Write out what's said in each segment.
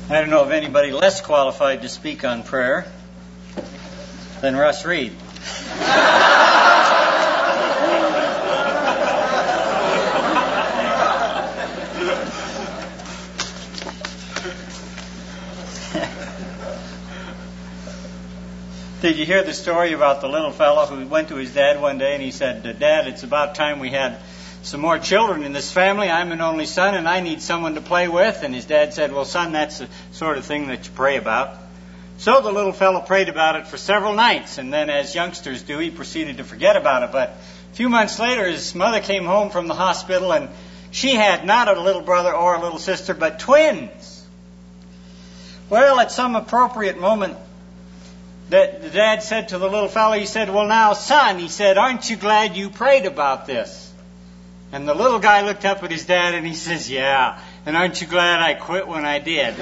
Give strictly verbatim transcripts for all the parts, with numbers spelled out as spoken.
I don't know of anybody less qualified to speak on prayer than Russ Reed. Did you hear the story about the little fellow who went to his dad one day and he said, "Dad, it's about time we had some more children in this family. I'm an only son and I need someone to play with." And his dad said, "Well, son, that's the sort of thing that you pray about." So the little fellow prayed about it for several nights, and then, as youngsters do, he proceeded to forget about it. But a few months later, his mother came home from the hospital, and she had not a little brother or a little sister, but twins. Well, at some appropriate moment, the, the dad said to the little fellow, he said, "Well, now, son," he said, "aren't you glad you prayed about this?" And the little guy looked up at his dad and he says, "Yeah, and aren't you glad I quit when I did?"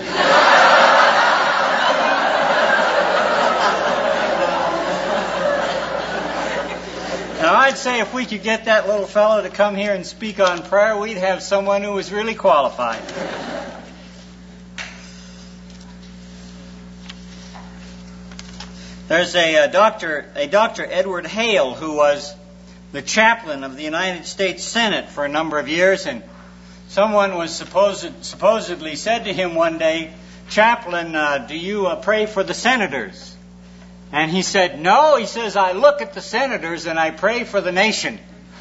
Now, I'd say if we could get that little fellow to come here and speak on prayer, we'd have someone who was really qualified. There's a, a doctor, a Doctor Edward Hale, who was the chaplain of the United States Senate for a number of years, and someone was supposed, supposedly said to him one day, "Chaplain, uh, do you uh, pray for the senators?" And he said, "No," he says, "I look at the senators and I pray for the nation."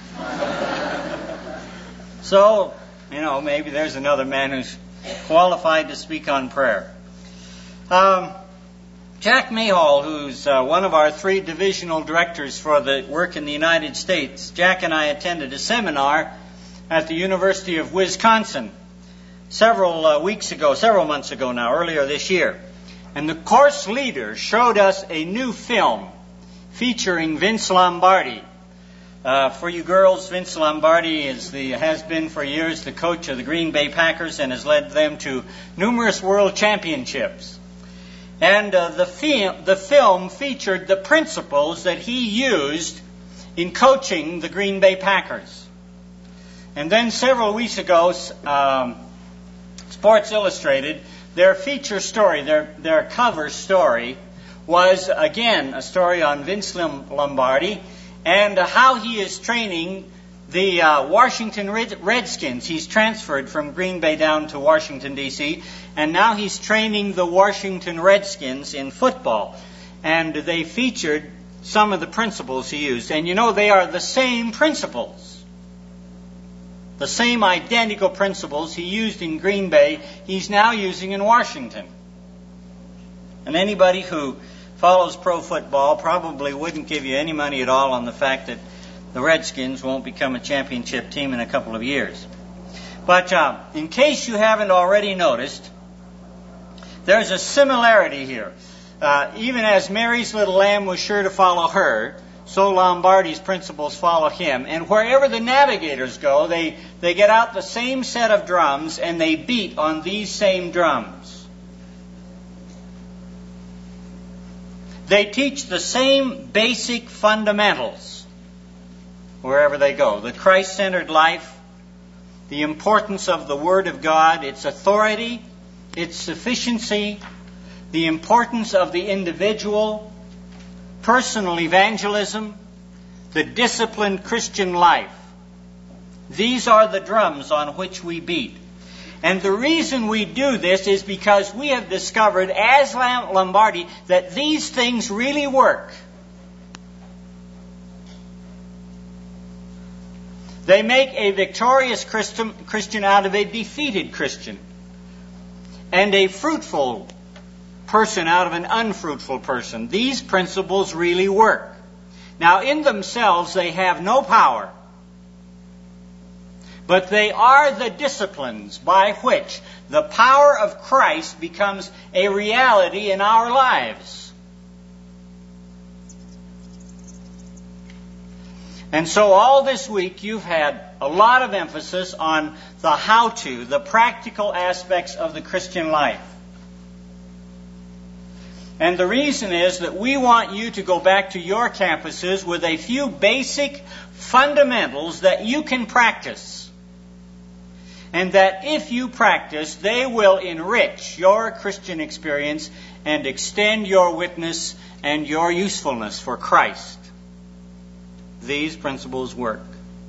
So, you know, maybe there's another man who's qualified to speak on prayer. Um, Jack Mayhall, who's uh, one of our three divisional directors for the work in the United States, Jack and I attended a seminar at the University of Wisconsin several uh, weeks ago, several months ago now, earlier this year. And the course leader showed us a new film featuring Vince Lombardi. Uh, for you girls, Vince Lombardi is the has been for years the coach of the Green Bay Packers and has led them to numerous world championships. And uh, the, fi- the film featured the principles that he used in coaching the Green Bay Packers. And then several weeks ago, um, Sports Illustrated, their feature story, their, their cover story, was again a story on Vince Lombardi and uh, how he is training the uh, Washington Redskins. He's transferred from Green Bay down to Washington, D C, and now he's training the Washington Redskins in football. And they featured some of the principles he used. And you know, they are the same principles. The same identical principles he used in Green Bay, he's now using in Washington. And anybody who follows pro football probably wouldn't give you any money at all on the fact that the Redskins won't become a championship team in a couple of years. But uh, in case you haven't already noticed, there's a similarity here. Uh, even as Mary's little lamb was sure to follow her, so Lombardi's principles follow him. And wherever the navigators go, they, they get out the same set of drums and they beat on these same drums. They teach the same basic fundamentals wherever they go. The Christ-centered life, the importance of the Word of God, its authority, its sufficiency, the importance of the individual, personal evangelism, the disciplined Christian life. These are the drums on which we beat. And the reason we do this is because we have discovered, as Lombardi, that these things really work. They make a victorious Christian out of a defeated Christian, and a fruitful person out of an unfruitful person. These principles really work. Now, in themselves, they have no power, but they are the disciplines by which the power of Christ becomes a reality in our lives. And so all this week you've had a lot of emphasis on the how-to, the practical aspects of the Christian life. And the reason is that we want you to go back to your campuses with a few basic fundamentals that you can practice. and that if you practice, they will enrich your Christian experience and extend your witness and your usefulness for Christ. These principles work.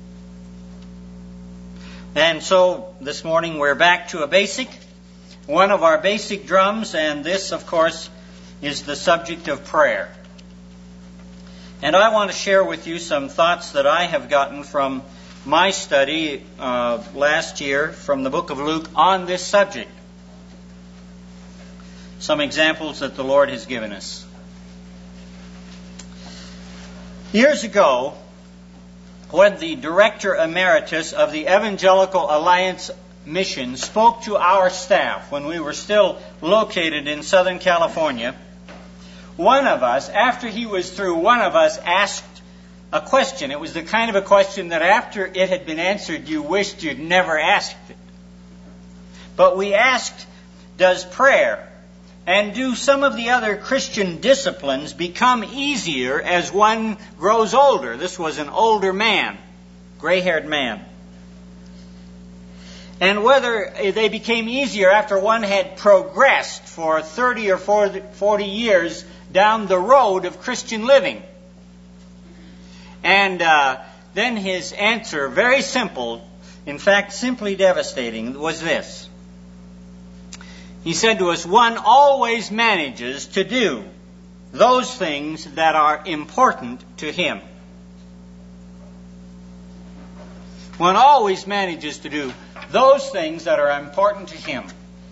And so this morning we're back to a basic, one of our basic drums, and this, of course, is the subject of prayer. And I want to share with you some thoughts that I have gotten from my study uh, last year from the book of Luke on this subject. Some examples that the Lord has given us. Years ago, when the Director Emeritus of the Evangelical Alliance Mission spoke to our staff when we were still located in Southern California, one of us, after he was through, one of us asked a question. It was the kind of a question that after it had been answered, you wished you'd never asked it. But we asked, does prayer and do some of the other Christian disciplines become easier as one grows older? This was an older man, gray-haired man. And whether they became easier after one had progressed for thirty or forty years down the road of Christian living. And uh, then his answer, very simple, in fact simply devastating, was this. He said to us, one always manages to do those things that are important to him. One always manages to do those things that are important to him.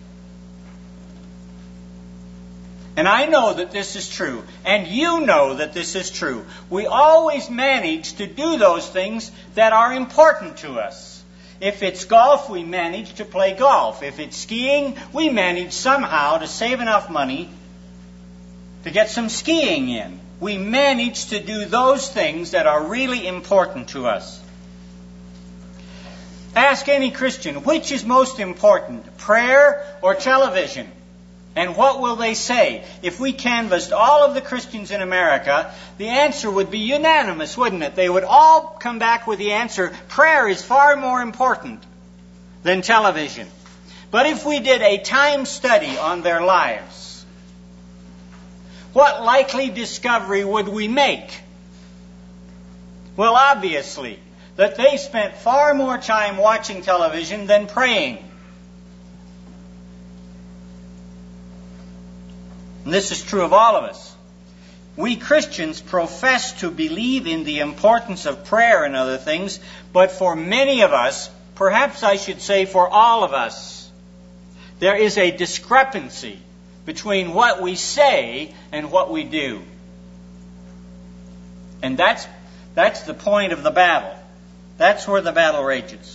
And I know that this is true, and you know that this is true. We always manage to do those things that are important to us. If it's golf, we manage to play golf. If it's skiing, we manage somehow to save enough money to get some skiing in. We manage to do those things that are really important to us. Ask any Christian, which is most important, prayer or television? And what will they say? If we canvassed all of the Christians in America, the answer would be unanimous, wouldn't it? They would all come back with the answer, prayer is far more important than television. But if we did a time study on their lives, what likely discovery would we make? Well, obviously, that they spent far more time watching television than praying. And this is true of all of us. We Christians profess to believe in the importance of prayer and other things, but for many of us, perhaps I should say for all of us, there is a discrepancy between what we say and what we do. And that's, that's the point of the battle. That's where the battle rages.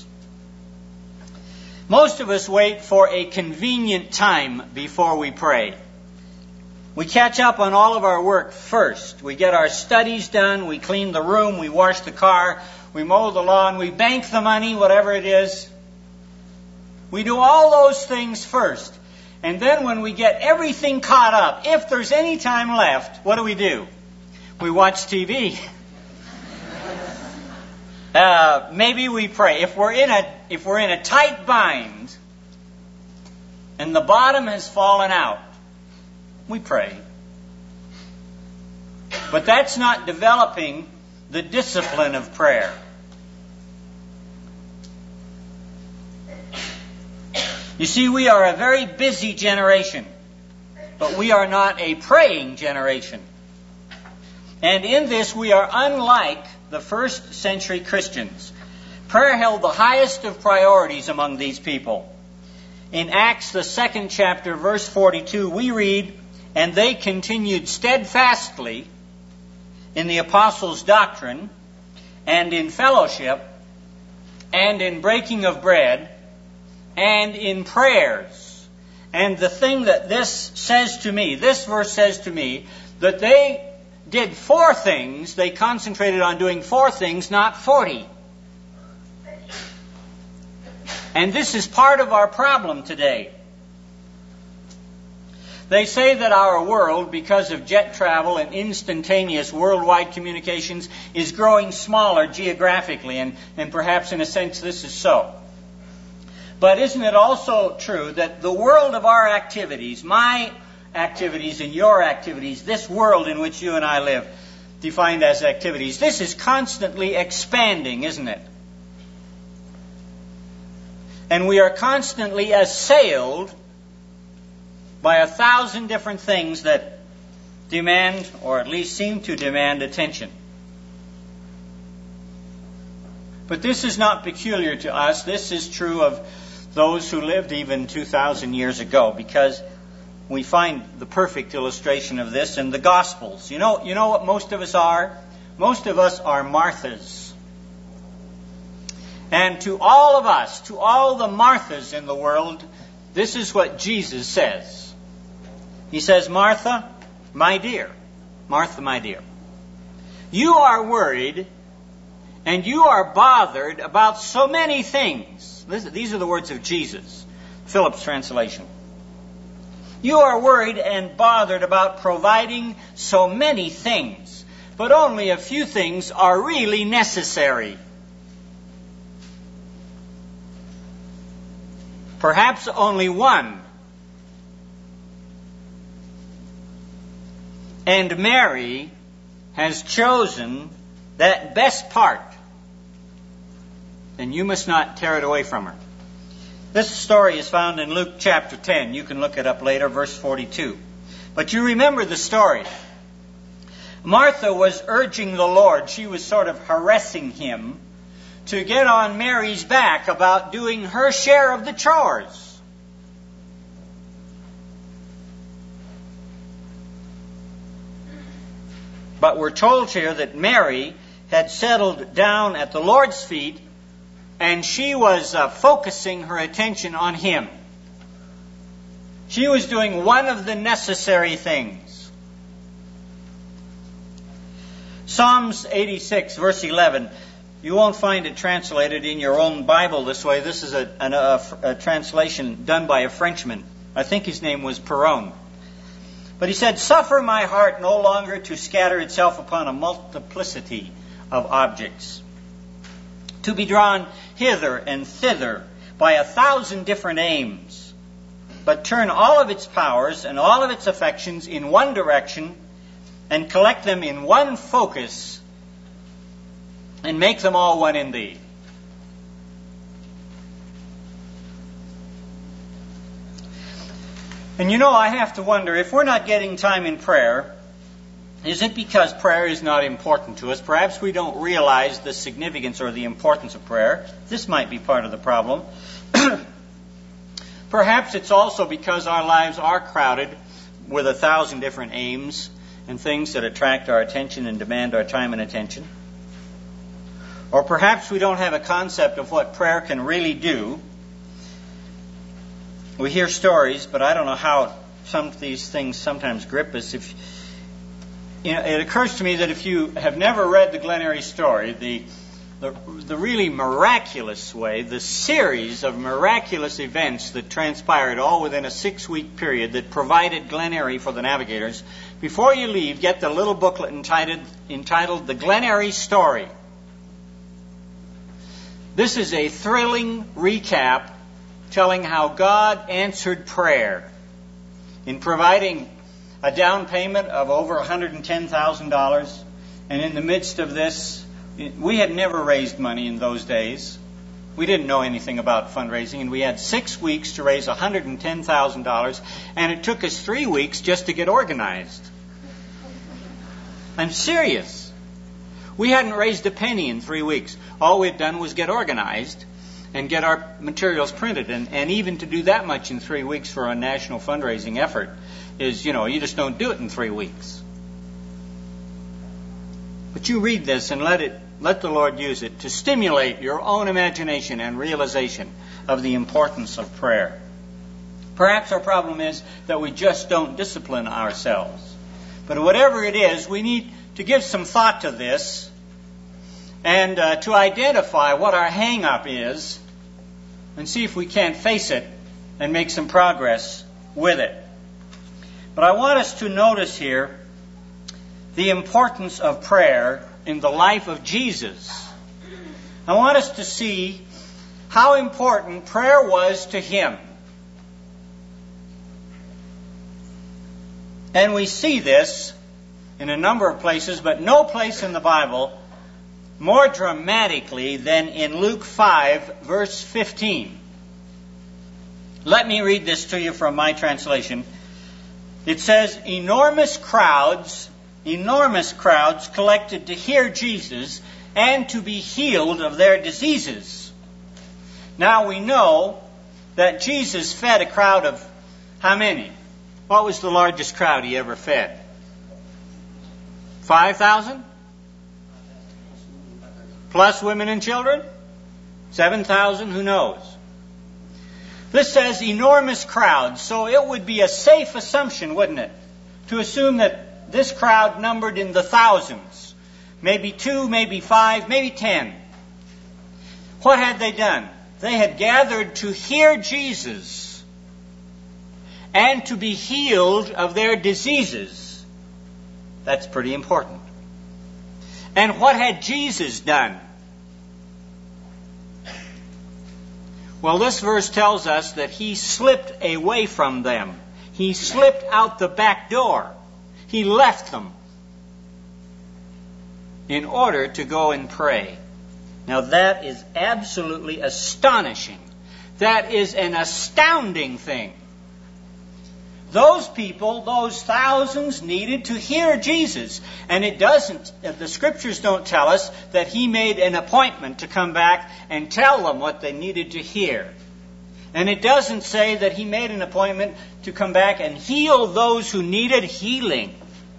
Most of us wait for a convenient time before we pray. We catch up on all of our work first. We get our studies done, we clean the room, we wash the car, we mow the lawn, we bank the money, whatever it is. We do all those things first. And then when we get everything caught up, if there's any time left, what do we do? We watch T V. uh, maybe we pray. If we're in a if we're in a tight bind and the bottom has fallen out, we pray. But that's not developing the discipline of prayer. You see, we are a very busy generation, but we are not a praying generation. And in this, we are unlike the first century Christians. Prayer held the highest of priorities among these people. In Acts, the second chapter, verse forty-two, we read, and they continued steadfastly in the apostles' doctrine, and in fellowship, and in breaking of bread, and in prayers. And the thing that this says to me, this verse says to me, that they did four things, they concentrated on doing four things, not forty. And this is part of our problem today. They say that our world, because of jet travel and instantaneous worldwide communications, is growing smaller geographically, and, and perhaps in a sense this is so. But isn't it also true that the world of our activities, my activities and your activities, this world in which you and I live, defined as activities, this is constantly expanding, isn't it? And we are constantly assailed by a thousand different things that demand, or at least seem to demand, attention. But this is not peculiar to us. This is true of those who lived even two thousand years ago, because we find the perfect illustration of this in the Gospels. You know, you know what most of us are? Most of us are Marthas. And to all of us, to all the Marthas in the world, this is what Jesus says. He says, Martha, my dear, Martha, my dear, you are worried and you are bothered about so many things. These are the words of Jesus, Philip's translation. You are worried and bothered about providing so many things, but only a few things are really necessary. Perhaps only one. And Mary has chosen that best part, and you must not tear it away from her. This story is found in Luke chapter ten. You can look it up later, verse forty-two. But you remember the story. Martha was urging the Lord. She was sort of harassing him to get on Mary's back about doing her share of the chores. But we're told here that Mary had settled down at the Lord's feet, and she was uh, focusing her attention on Him. She was doing one of the necessary things. Psalms eighty-six, verse eleven. You won't find it translated in your own Bible this way. This is a, a, a translation done by a Frenchman. I think his name was Perron. But he said, suffer my heart no longer to scatter itself upon a multiplicity of objects, to be drawn hither and thither by a thousand different aims, but turn all of its powers and all of its affections in one direction and collect them in one focus and make them all one in Thee. And you know, I have to wonder, if we're not getting time in prayer, is it because prayer is not important to us? Perhaps we don't realize the significance or the importance of prayer. This might be part of the problem. Perhaps it's also because our lives are crowded with a thousand different aims and things that attract our attention and demand our time and attention. Or perhaps we don't have a concept of what prayer can really do. We hear stories, but I don't know how some of these things sometimes grip us. If you know, it occurs to me that if you have never read the Glen Eyre story, the, the the really miraculous way, the series of miraculous events that transpired all within a six-week period that provided Glen Eyre for the navigators, before you leave, get the little booklet entitled, entitled The Glen Eyre Story. This is a thrilling recap telling how God answered prayer in providing a down payment of over one hundred ten thousand dollars. And in the midst of this, we had never raised money in those days. We didn't know anything about fundraising, and we had six weeks to raise one hundred ten thousand dollars, and it took us three weeks just to get organized. I'm serious. We hadn't raised a penny in three weeks. All we'd done was get organized and get our materials printed. And, and even to do that much in three weeks for a national fundraising effort is, you know, you just don't do it in three weeks. But you read this and let it, let the Lord use it to stimulate your own imagination and realization of the importance of prayer. Perhaps our problem is that we just don't discipline ourselves. But whatever it is, we need to give some thought to this and uh, to identify what our hang-up is and see if we can't face it and make some progress with it. But I want us to notice here the importance of prayer in the life of Jesus. I want us to see how important prayer was to him. And we see this in a number of places, but no place in the Bible more dramatically than in Luke five, verse fifteen. Let me read this to you from my translation. It says, enormous crowds, enormous crowds collected to hear Jesus and to be healed of their diseases. Now we know that Jesus fed a crowd of how many? What was the largest crowd he ever fed? five thousand? Plus women and children? seven thousand? Who knows? This says enormous crowds, so it would be a safe assumption, wouldn't it, to assume that this crowd numbered in the thousands. Maybe two, maybe five, maybe ten. What had they done? They had gathered to hear Jesus and to be healed of their diseases. That's pretty important. And what had Jesus done? Well, this verse tells us that he slipped away from them. He slipped out the back door. He left them in order to go and pray. Now that is absolutely astonishing. That is an astounding thing. Those people, those thousands, needed to hear Jesus. And it doesn't, the Scriptures don't tell us that he made an appointment to come back and tell them what they needed to hear. And it doesn't say that he made an appointment to come back and heal those who needed healing.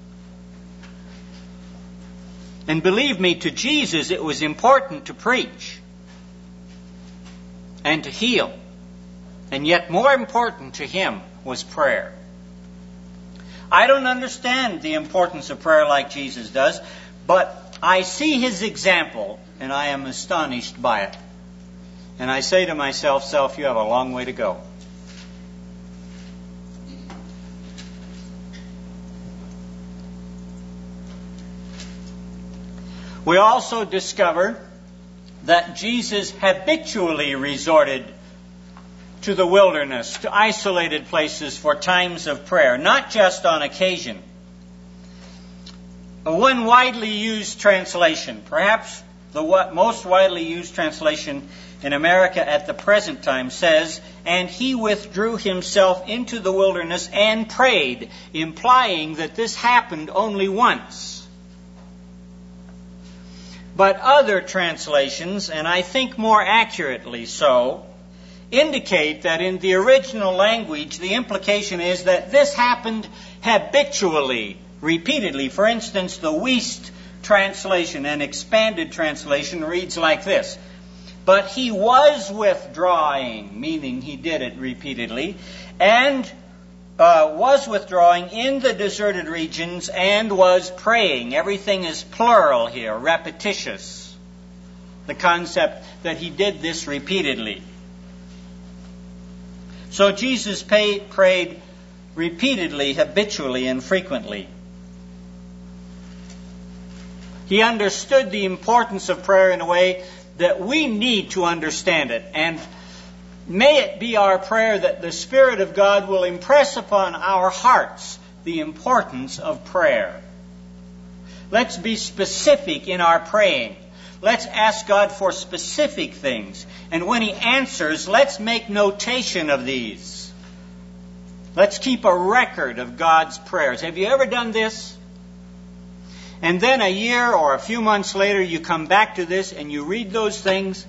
And believe me, to Jesus it was important to preach and to heal. And yet more important to him was prayer. I don't understand the importance of prayer like Jesus does, but I see his example and I am astonished by it. And I say to myself, self, you have a long way to go. We also discover that Jesus habitually resorted to the wilderness, to isolated places for times of prayer, not just on occasion. One widely used translation, perhaps the most widely used translation in America at the present time, says, and he withdrew himself into the wilderness and prayed, implying that this happened only once. But other translations, and I think more accurately so, indicate that in the original language, the implication is that this happened habitually, repeatedly. For instance, the Wuest translation, an expanded translation, reads like this. But he was withdrawing, meaning he did it repeatedly, and uh, was withdrawing in the deserted regions and was praying. Everything is plural here, repetitious. The concept that he did this repeatedly. So Jesus pay, prayed repeatedly, habitually, and frequently. He understood the importance of prayer in a way that we need to understand it. And may it be our prayer that the Spirit of God will impress upon our hearts the importance of prayer. Let's be specific in our praying. Let's ask God for specific things. And when he answers, let's make notation of these. Let's keep a record of God's prayers. Have you ever done this? And then a year or a few months later, you come back to this and you read those things.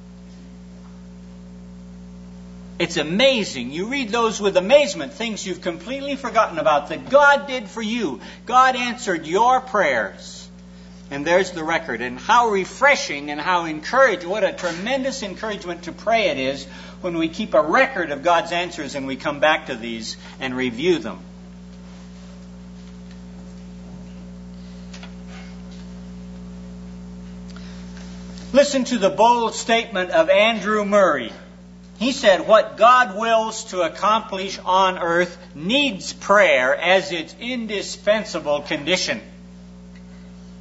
It's amazing. You read those with amazement, things you've completely forgotten about that God did for you. God answered your prayers. And there's the record. And how refreshing and how encouraging, what a tremendous encouragement to pray it is when we keep a record of God's answers and we come back to these and review them. Listen to the bold statement of Andrew Murray. He said, what God wills to accomplish on earth needs prayer as its indispensable condition.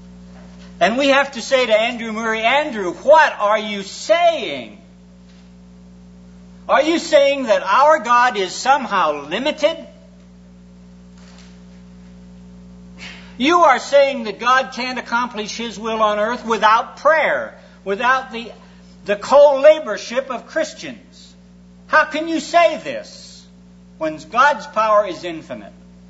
And we have to say to Andrew Murray, Andrew, what are you saying? Are you saying that our God is somehow limited? You are saying that God can't accomplish His will on earth without prayer, without the, the co-laborship of Christians. How can you say this when God's power is infinite?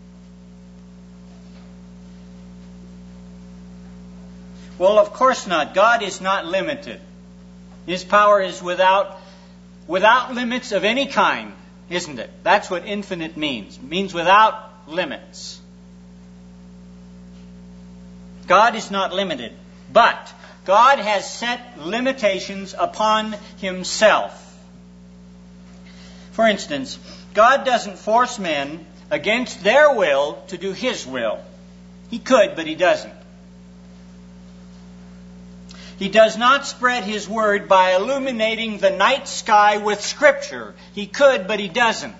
Well, of course not. God is not limited. His power is without, without limits of any kind, isn't it? That's what infinite means. It means without limits. God is not limited, but God has set limitations upon Himself. For instance, God doesn't force men against their will to do His will. He could, but He doesn't. He does not spread His word by illuminating the night sky with Scripture. He could, but He doesn't.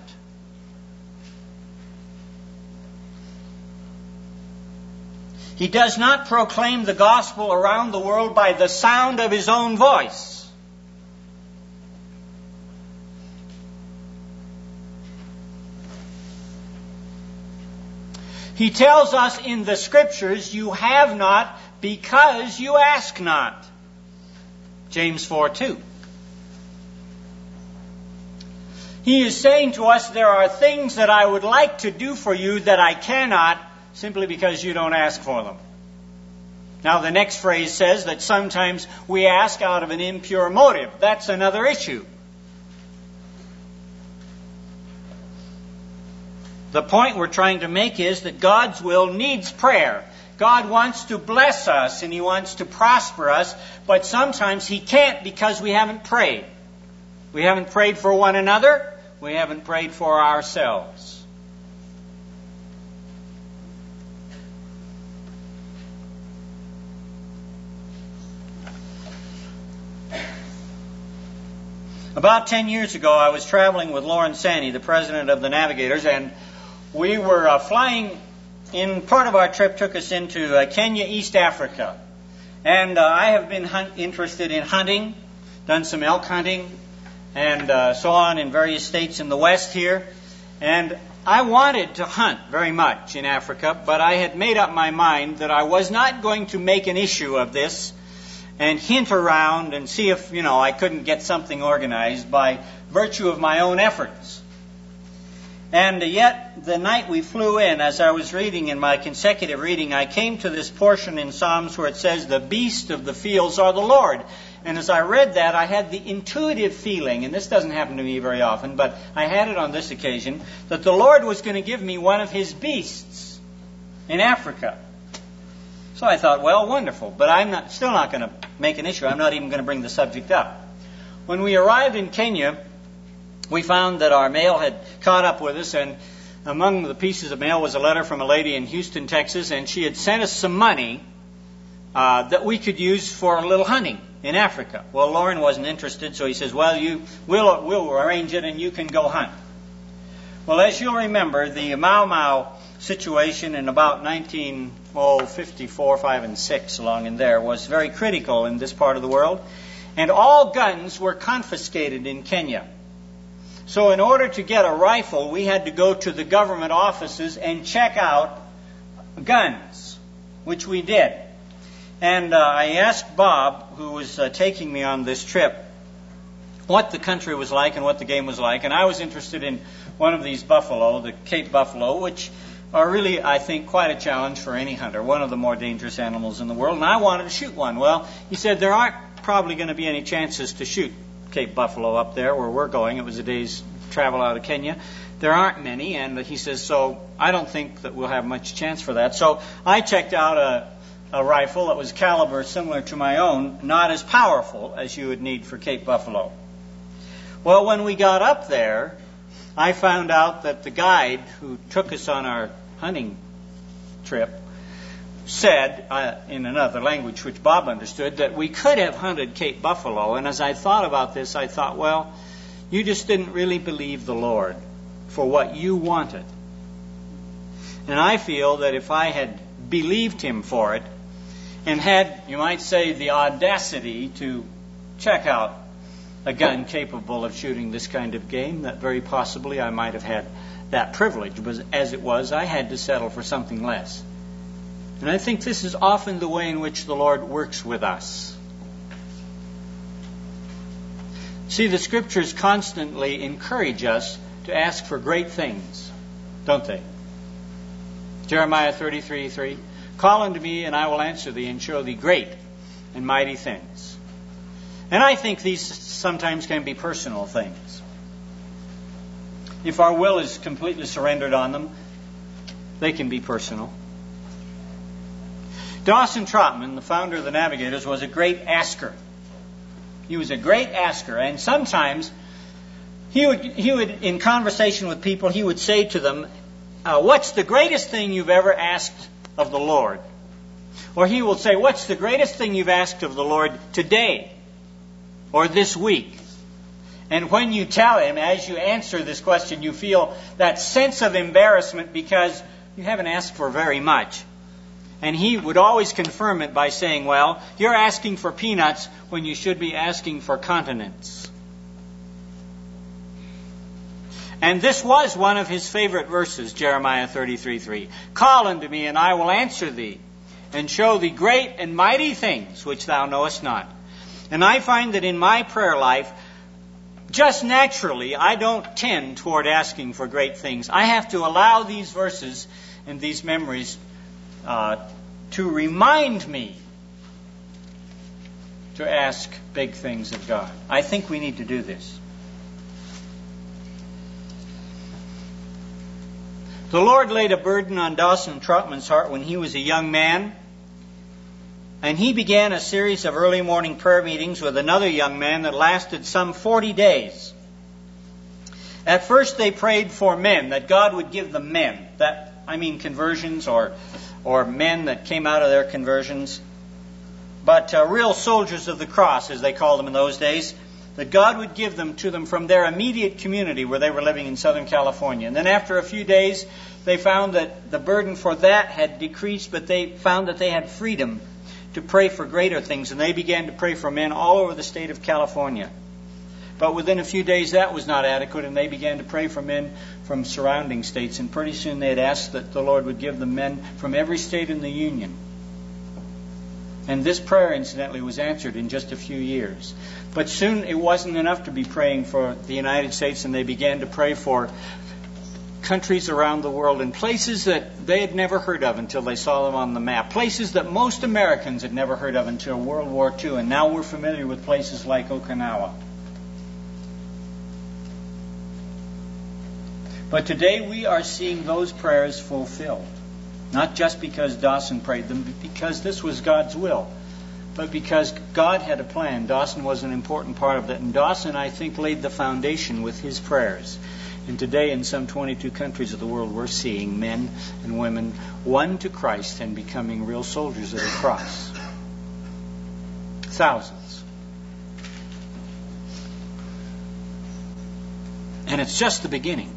He does not proclaim the gospel around the world by the sound of His own voice. He tells us in the Scriptures, you have not because you ask not. James four two. He is saying to us, there are things that I would like to do for you that I cannot, simply because you don't ask for them. Now, the next phrase says that sometimes we ask out of an impure motive. That's another issue. The point we're trying to make is that God's will needs prayer. God wants to bless us and He wants to prosper us, but sometimes He can't because we haven't prayed. We haven't prayed for one another. We haven't prayed for ourselves. About ten years ago, I was traveling with Lawrence Sanny, the president of the Navigators, and we were uh, flying in part of our trip took us into uh, Kenya, East Africa. And uh, I have been hunt- interested in hunting, done some elk hunting, and uh, so on in various states in the West here. And I wanted to hunt very much in Africa, but I had made up my mind that I was not going to make an issue of this and hint around and see if, you know, I couldn't get something organized by virtue of my own efforts. And yet, the night we flew in, as I was reading in my consecutive reading, I came to this portion in Psalms where it says, the beasts of the fields are the Lord. And as I read that, I had the intuitive feeling, and this doesn't happen to me very often, but I had it on this occasion, that the Lord was going to give me one of His beasts in Africa. So I thought, well, wonderful, but I'm not, still not going to make an issue. I'm not even going to bring the subject up. When we arrived in Kenya, we found that our mail had caught up with us, and among the pieces of mail was a letter from a lady in Houston, Texas, and she had sent us some money uh, that we could use for a little hunting in Africa. Well, Lauren wasn't interested, so he says, well, you we'll, we'll arrange it and you can go hunt. Well, as you'll remember, the Mau Mau situation in about nineteen fifty-four, five, and six, along in there, was very critical in this part of the world, and all guns were confiscated in Kenya. So in order to get a rifle, we had to go to the government offices and check out guns, which we did. And uh, I asked Bob, who was uh, taking me on this trip, what the country was like and what the game was like. And I was interested in one of these buffalo, the Cape buffalo, which are really, I think, quite a challenge for any hunter, one of the more dangerous animals in the world. And I wanted to shoot one. Well, he said there aren't probably going to be any chances to shoot Cape buffalo up there where we're going. It was a day's travel out of Kenya. There aren't many, and he says, so I don't think that we'll have much chance for that. So I checked out a, a rifle that was caliber similar to my own, not as powerful as you would need for Cape buffalo. Well, when we got up there, I found out that the guide who took us on our hunting trip said, uh, in another language which Bob understood, that we could have hunted Cape buffalo. And as I thought about this, I thought, well, you just didn't really believe the Lord for what you wanted. And I feel that if I had believed Him for it and had, you might say, the audacity to check out a gun capable of shooting this kind of game, that very possibly I might have had that privilege. But as it was, I had to settle for something less. And I think this is often the way in which the Lord works with us. See, the Scriptures constantly encourage us to ask for great things, don't they? Jeremiah thirty-three three, call unto me, and I will answer thee, and show thee great and mighty things. And I think these sometimes can be personal things. If our will is completely surrendered on them, they can be personal. Dawson Trotman, the founder of the Navigators, was a great asker. He was a great asker, and sometimes he would, he would, in conversation with people, he would say to them, uh, what's the greatest thing you've ever asked of the Lord? Or he will say, what's the greatest thing you've asked of the Lord today or this week? And when you tell him, as you answer this question, you feel that sense of embarrassment because you haven't asked for very much. And he would always confirm it by saying, well, you're asking for peanuts when you should be asking for continents. And this was one of his favorite verses, Jeremiah thirty-three three. Call unto me, and I will answer thee, and show thee great and mighty things which thou knowest not. And I find that in my prayer life, just naturally, I don't tend toward asking for great things. I have to allow these verses and these memories uh, to remind me to ask big things of God. I think we need to do this. The Lord laid a burden on Dawson Trotman's heart when he was a young man, and he began a series of early morning prayer meetings with another young man that lasted some forty days. At first they prayed for men, that God would give them men. That, I mean conversions or, or men that came out of their conversions. But uh, real soldiers of the cross, as they called them in those days, that God would give them to them from their immediate community where they were living in Southern California. And then after a few days, they found that the burden for that had decreased, but they found that they had freedom to pray for greater things. And they began to pray for men all over the state of California. But within a few days, that was not adequate, and they began to pray for men from surrounding states. And pretty soon they had asked that the Lord would give them men from every state in the Union. And this prayer, incidentally, was answered in just a few years. But soon it wasn't enough to be praying for the United States, and they began to pray for countries around the world in places that they had never heard of until they saw them on the map. Places that most Americans had never heard of until World War Two. And now we're familiar with places like Okinawa. But today we are seeing those prayers fulfilled. Not just because Dawson prayed them, but because this was God's will. But because God had a plan. Dawson was an important part of that. And Dawson, I think, laid the foundation with his prayers. And today in some twenty-two countries of the world, we're seeing men and women won to Christ and becoming real soldiers of the cross. Thousands. And it's just the beginning.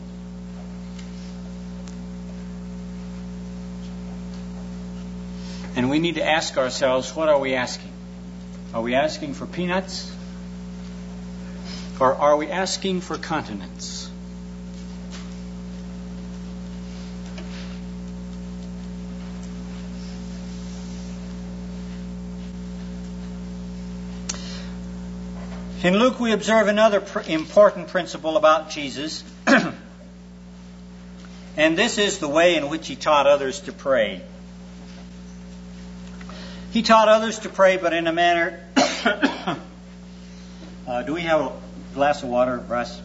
And we need to ask ourselves, what are we asking? Are we asking for peanuts? Or are we asking for continents? In Luke, we observe another pr- important principle about Jesus. And this is the way in which he taught others to pray. He taught others to pray, but in a manner... uh, do we have a glass of water, Russ?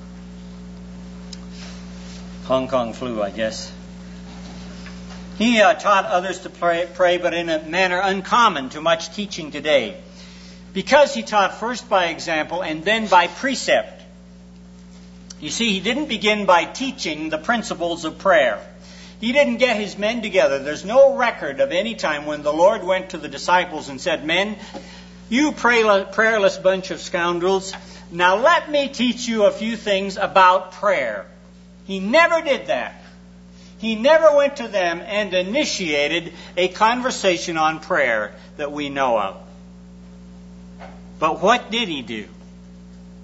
Hong Kong flu, I guess. He uh, taught others to pray, pray, but in a manner uncommon to much teaching today. Because he taught first by example and then by precept. You see, he didn't begin by teaching the principles of prayer. He didn't get his men together. There's no record of any time when the Lord went to the disciples and said, men, you prayerless bunch of scoundrels, now let me teach you a few things about prayer. He never did that. He never went to them and initiated a conversation on prayer that we know of. But what did he do?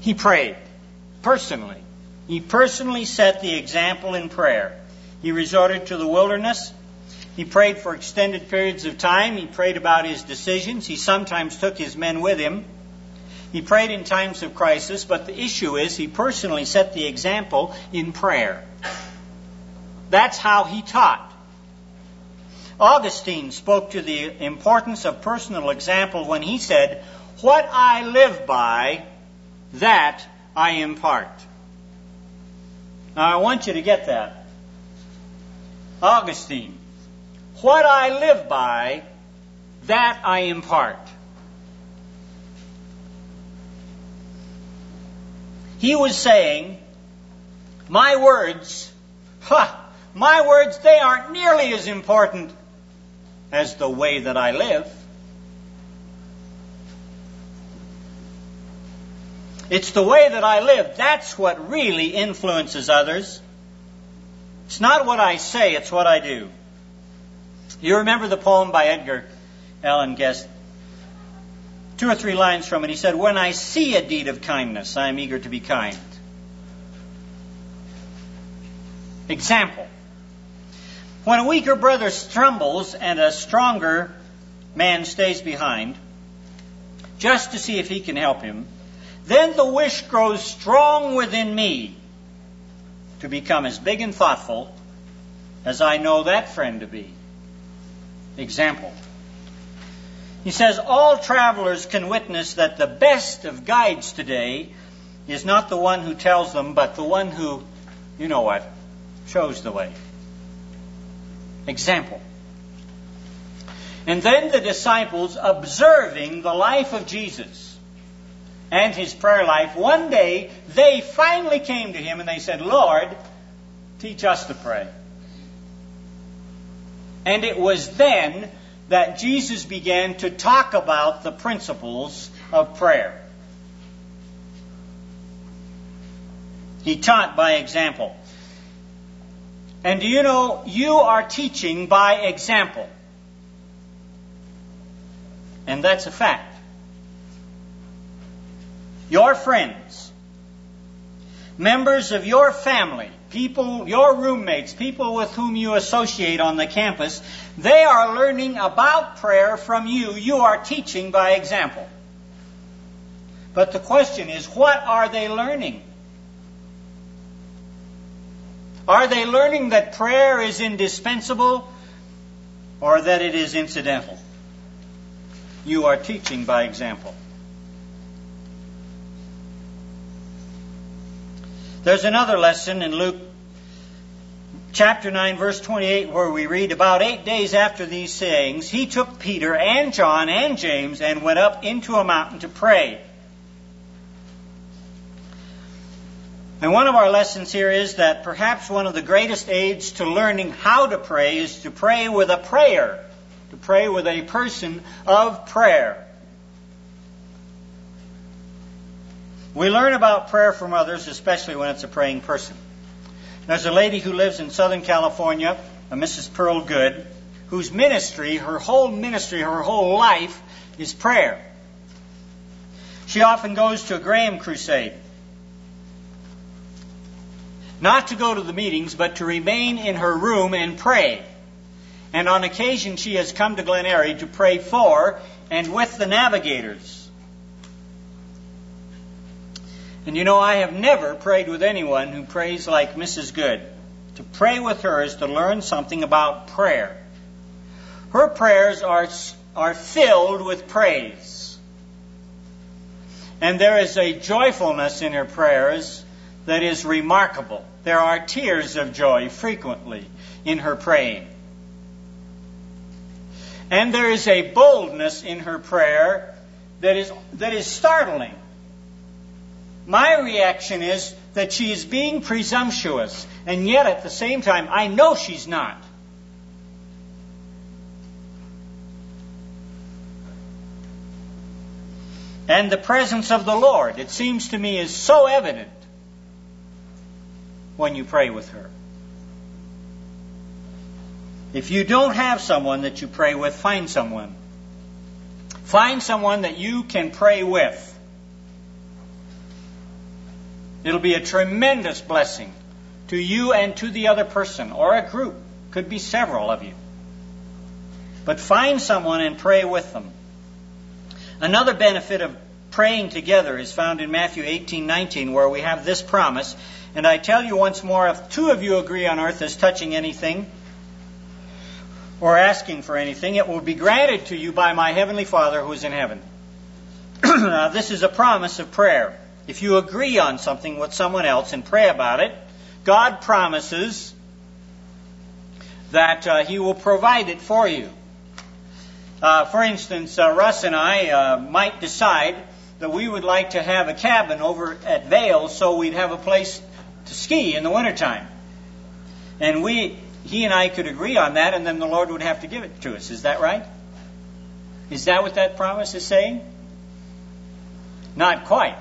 He prayed personally. He personally set the example in prayer. He resorted to the wilderness. He prayed for extended periods of time. He prayed about his decisions. He sometimes took his men with him. He prayed in times of crisis, but the issue is he personally set the example in prayer. That's how he taught. Augustine spoke to the importance of personal example when he said, "What I live by, that I impart." Now I want you to get that. Augustine, "What I live by, that I impart." He was saying, my words, ha, my words, they aren't nearly as important as the way that I live. It's the way that I live. That's what really influences others. It's not what I say, it's what I do. You remember the poem by Edgar Allan Guest? Two or three lines from it. He said, "When I see a deed of kindness, I am eager to be kind." Example. When a weaker brother stumbles and a stronger man stays behind, just to see if he can help him, then the wish grows strong within me to become as big and thoughtful as I know that friend to be. Example. He says, all travelers can witness that the best of guides today is not the one who tells them, but the one who, you know what, shows the way. Example. And then the disciples, observing the life of Jesus and his prayer life, one day they finally came to him and they said, "Lord, teach us to pray." And it was then that Jesus began to talk about the principles of prayer. He taught by example. And do you know, you are teaching by example. And that's a fact. Your friends, members of your family, people, your roommates, people with whom you associate on the campus, they are learning about prayer from you. You are teaching by example. But the question is, what are they learning? Are they learning that prayer is indispensable or that it is incidental? You are teaching by example. There's another lesson in Luke chapter nine, verse twenty-eight, where we read, about eight days after these sayings, he took Peter and John and James and went up into a mountain to pray. And one of our lessons here is that perhaps one of the greatest aids to learning how to pray is to pray with a prayer, to pray with a person of prayer. We learn about prayer from others, especially when it's a praying person. There's a lady who lives in Southern California, a Missus Pearl Good, whose ministry, her whole ministry, her whole life is prayer. She often goes to a Graham crusade. Not to go to the meetings, but to remain in her room and pray. And on occasion she has come to Glen Eyrie to pray for and with the navigators. And you know, I have never prayed with anyone who prays like Missus Good. To pray with her is to learn something about prayer. Her prayers are, are filled with praise. And there is a joyfulness in her prayers that is remarkable. There are tears of joy frequently in her praying. And there is a boldness in her prayer that is, that is startling. My reaction is that she is being presumptuous, and yet at the same time, I know she's not. And the presence of the Lord, it seems to me, is so evident when you pray with her. If you don't have someone that you pray with, find someone. Find someone that you can pray with. It'll be a tremendous blessing to you and to the other person, or a group. Could be several of you. But find someone and pray with them. Another benefit of praying together is found in Matthew eighteen nineteen, where we have this promise. And I tell you once more, if two of you agree on earth as touching anything, or asking for anything, it will be granted to you by my heavenly Father who is in heaven. Now, this is a promise of prayer. If you agree on something with someone else and pray about it, God promises that uh, He will provide it for you. Uh, for instance, uh, Russ and I uh, might decide that we would like to have a cabin over at Vail so we'd have a place to ski in the wintertime. And we, he and I could agree on that, and then the Lord would have to give it to us. Is that right? Is that what that promise is saying? Not quite.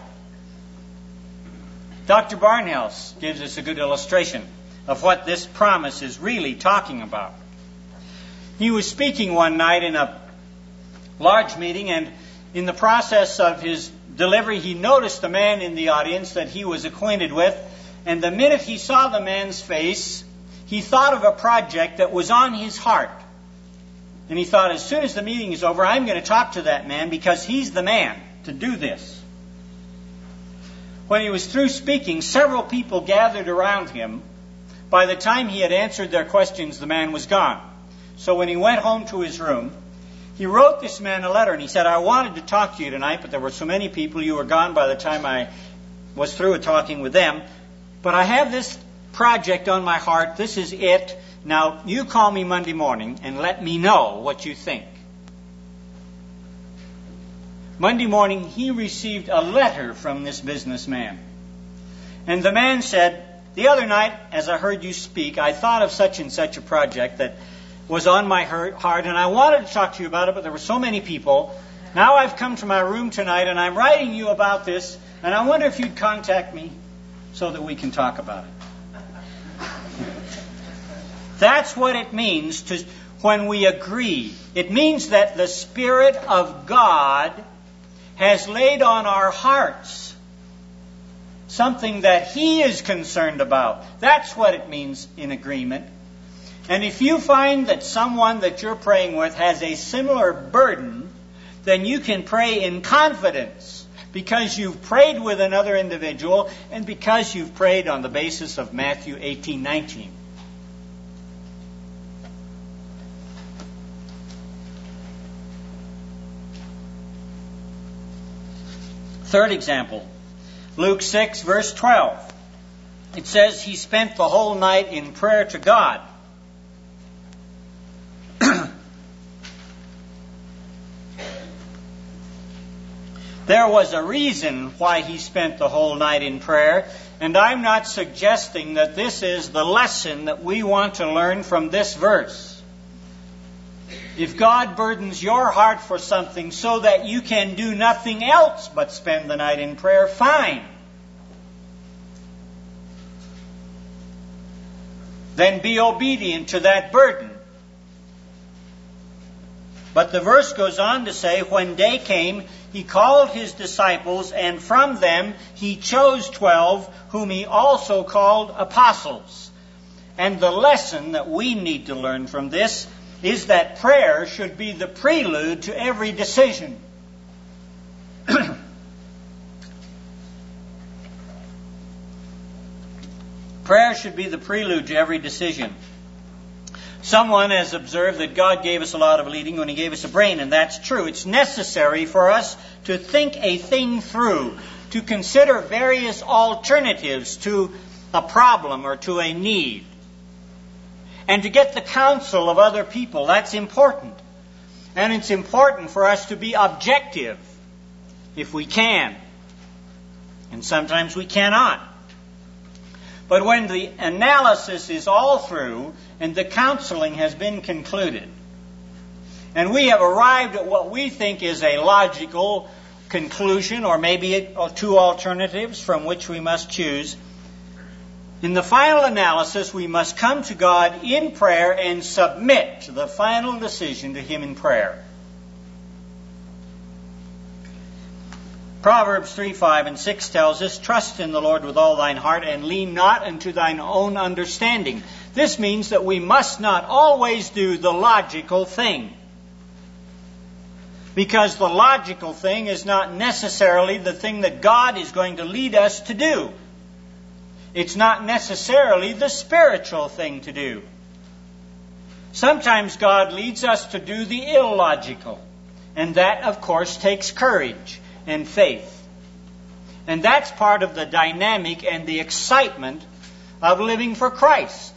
Doctor Barnhouse gives us a good illustration of what this promise is really talking about. He was speaking one night in a large meeting, and in the process of his delivery, he noticed a man in the audience that he was acquainted with, and the minute he saw the man's face, he thought of a project that was on his heart. And he thought, as soon as the meeting is over, I'm going to talk to that man because he's the man to do this. When he was through speaking, several people gathered around him. By the time he had answered their questions, the man was gone. So when he went home to his room, he wrote this man a letter, and he said, I wanted to talk to you tonight, but there were so many people, you were gone by the time I was through with talking with them. But I have this project on my heart. This is it. Now, you call me Monday morning and let me know what you think. Monday morning, he received a letter from this businessman. And the man said, the other night, as I heard you speak, I thought of such and such a project that was on my heart, and I wanted to talk to you about it, but there were so many people. Now I've come to my room tonight, and I'm writing you about this, and I wonder if you'd contact me so that we can talk about it. That's what it means to when we agree. It means that the Spirit of God has laid on our hearts something that He is concerned about. That's what it means in agreement. And if you find that someone that you're praying with has a similar burden, then you can pray in confidence because you've prayed with another individual and because you've prayed on the basis of Matthew eighteen nineteen. Third example, Luke six, verse twelve. It says he spent the whole night in prayer to God. There was a reason why he spent the whole night in prayer, and I'm not suggesting that this is the lesson that we want to learn from this verse. If God burdens your heart for something so that you can do nothing else but spend the night in prayer, fine. Then be obedient to that burden. But the verse goes on to say, when day came, He called His disciples, and from them He chose twelve, whom He also called apostles. And the lesson that we need to learn from this is that prayer should be the prelude to every decision. Prayer should be the prelude to every decision. Someone has observed that God gave us a lot of leading when He gave us a brain, and that's true. It's necessary for us to think a thing through, to consider various alternatives to a problem or to a need, and to get the counsel of other people. That's important. And it's important for us to be objective, if we can. And sometimes we cannot. But when the analysis is all through and the counseling has been concluded, and we have arrived at what we think is a logical conclusion, or maybe two alternatives from which we must choose, in the final analysis we must come to God in prayer and submit the final decision to Him in prayer. Proverbs three, five, and six tells us, trust in the Lord with all thine heart, and lean not unto thine own understanding. This means that we must not always do the logical thing. Because the logical thing is not necessarily the thing that God is going to lead us to do. It's not necessarily the spiritual thing to do. Sometimes God leads us to do the illogical. And that, of course, takes courage and faith. And that's part of the dynamic and the excitement of living for Christ.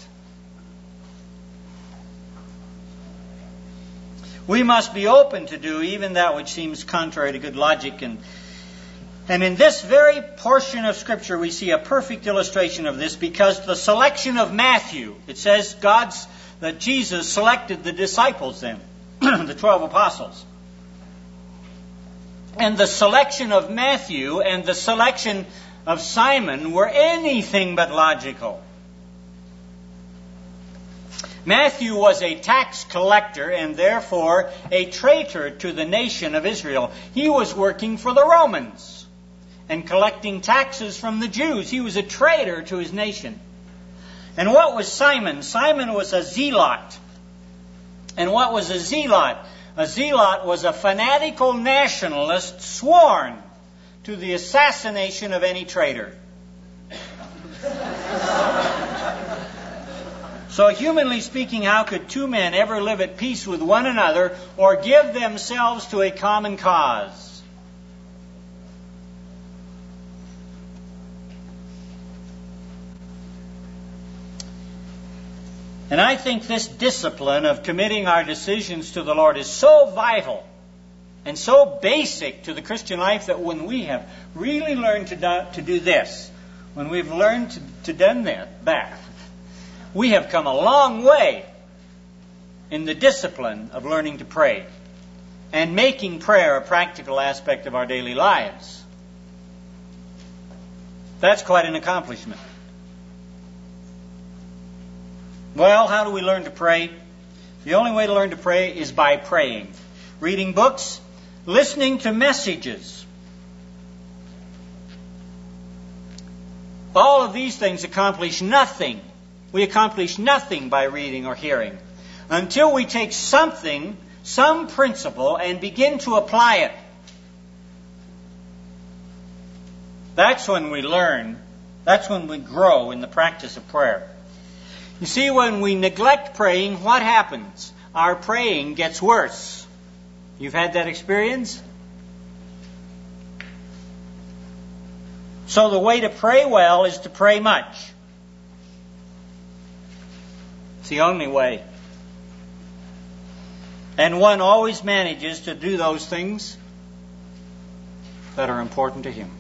We must be open to do even that which seems contrary to good logic. And, and in this very portion of Scripture we see a perfect illustration of this, because the selection of Matthew, it says God's, that Jesus selected the disciples then, the twelve apostles. And the selection of Matthew and the selection of Simon were anything but logical. Matthew was a tax collector and therefore a traitor to the nation of Israel. He was working for the Romans and collecting taxes from the Jews. He was a traitor to his nation. And what was Simon? Simon was a zealot. And what was a zealot? A zealot was a fanatical nationalist sworn to the assassination of any traitor. So humanly speaking, how could two men ever live at peace with one another or give themselves to a common cause? And I think this discipline of committing our decisions to the Lord is so vital and so basic to the Christian life that when we have really learned to do, to do this, when we've learned to, to done that, that, we have come a long way in the discipline of learning to pray and making prayer a practical aspect of our daily lives. That's quite an accomplishment. Well, how do we learn to pray? The only way to learn to pray is by praying. Reading books, listening to messages. All of these things accomplish nothing. We accomplish nothing by reading or hearing until we take something, some principle, and begin to apply it. That's when we learn. That's when we grow in the practice of prayer. You see, when we neglect praying, what happens? Our praying gets worse. You've had that experience? So the way to pray well is to pray much. It's the only way. And one always manages to do those things that are important to him.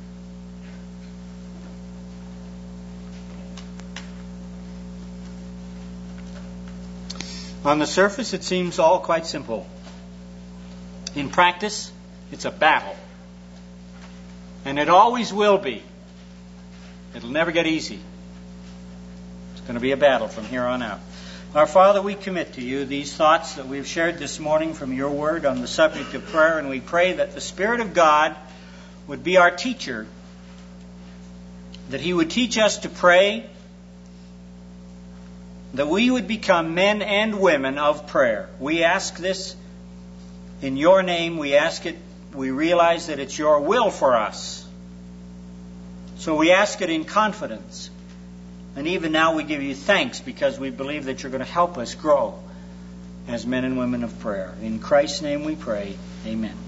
On the surface, it seems all quite simple. In practice, it's a battle. And it always will be. It'll never get easy. It's going to be a battle from here on out. Our Father, we commit to you these thoughts that we've shared this morning from your word on the subject of prayer, and we pray that the Spirit of God would be our teacher, that He would teach us to pray, that we would become men and women of prayer. We ask this in your name. We ask it. We realize that it's your will for us. So we ask it in confidence. And even now we give you thanks because we believe that you're going to help us grow as men and women of prayer. In Christ's name we pray. Amen.